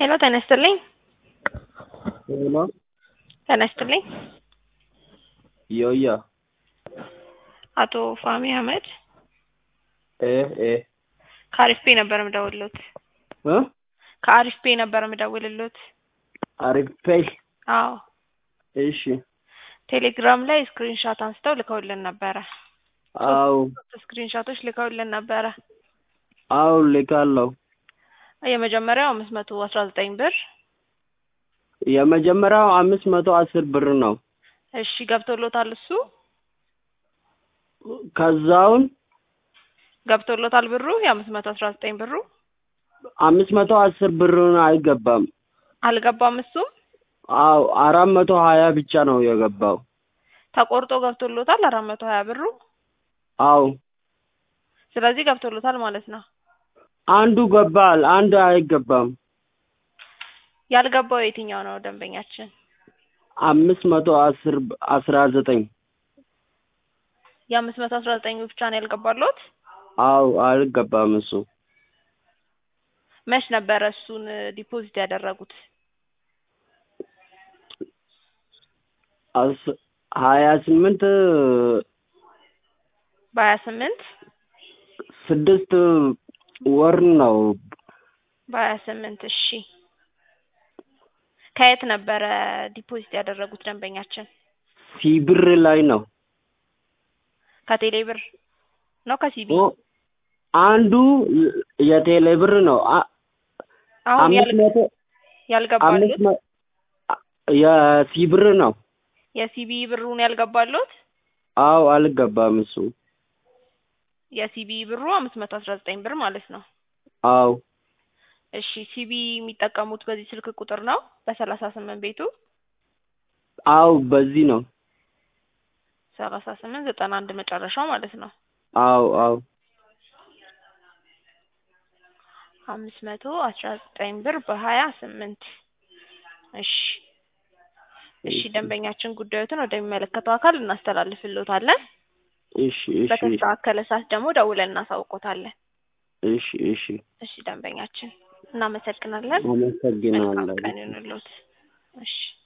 ሄሎ ጤና ይስጥልኝ። ሄሎ ጤና ይስጥልኝ። ዮያ አቶ ፋሚ አህመድ እ ከአሪፍ ፔ ነበር የምደውልልዎት። ከአሪፍ ፔ ነበር የምደውልልዎት። አሪፍ ፔይ? አዎ። እሺ። ቴሌግራም ላይ ስክሪንሾት አንስተው ልከውልን ነበረ። አዎ። ስክሪንሾቶች ልከውልን ነበረ። አዎ ልካለሁ። የመጀመሪያው 519 ብር። የመጀመሪያው 510 ብር ነው። እሺ ገብቶሎታል እሱ? ከዛውን ገብቶሎታል ብሩ? የ519 ብሩ 510 ብሩን አይገባም። አልገባም እሱ? አዎ 420 ብቻ ነው የገባው። ተቆርጦ ገብቶሎታል 420 ብሩ? አዎ። ስለዚህ ገብቶሎታል ማለት ነው። አንዱ ገባል፣ አንዱ አይገባም። ያልገባው የትኛው ነው ደንበኛችን? 519 የ519 ብቻ ነው ያልገባሎት? አዎ አልገባም እሱ። መች ነበረ እሱን ዲፖዚት ያደረጉት? 28 በ28 6 ወር ነው። በ28 እሺ። ከየት ነበረ ዲፖዚት ያደረጉት ደንበኛችን? ሲብር ላይ ነው። ከቴሌ ብር ነው ከሲቢ? አንዱ የቴሌ ብር ነው። አሁን ያልገባሉት የሲብር ነው። የሲቢ ብሩን ያልገባሉት? አዎ አልገባም እሱ። የሲቢ ብሩ 519 ብር ማለት ነው። አዎ። እሺ ሲቢ የሚጠቀሙት በዚህ ስልክ ቁጥር ነው በ38 ቤቱ? አዎ በዚህ ነው። 3891 መጨረሻው ማለት ነው። አዎ አዎ። 519 ብር በ28 እሺ። እሺ ደንበኛችን ጉዳዩን ወደሚመለከተው አካል እናስተላልፍልዎታለን። እሺ እሺ። በተስተካከለ ሰዓት ደግሞ ደውለን እናሳውቅዎታለን። እሺ እሺ። እሺ ደንበኛችን እናመሰግናለን። አመሰግናለሁ። መልካም ቀን ይሁንልዎት። እሺ